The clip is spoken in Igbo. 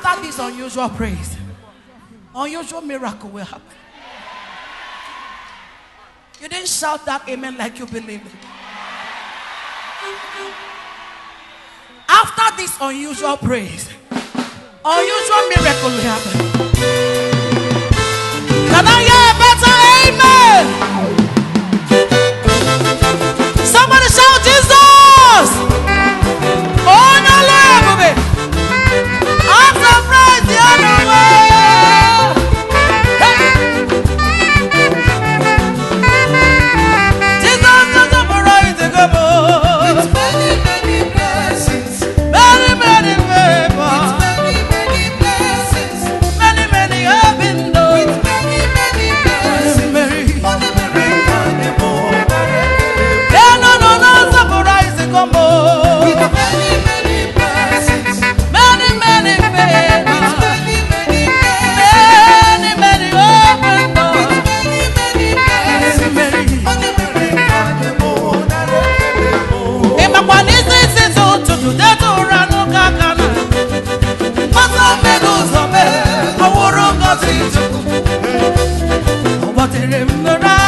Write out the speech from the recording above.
After this unusual praise, unusual miracle will happen. You didn't shout that amen like you believe it. After this unusual praise, unusual miracle will happen. Can I hear a better amen? Somebody shout Jesus! Oh no, Lord! I'm surprised the other way. Jesus doesn't surprise the government. With many, many blessings. Many, many favors. With many, many blessings. Many, many open doors. With many, many blessings. Only many, many more. Yeah, no, surprise the government. With many, many blessings. Many, many favors. Many, many blessings. Many, many open doors. With many, many blessings. Only many, many more. What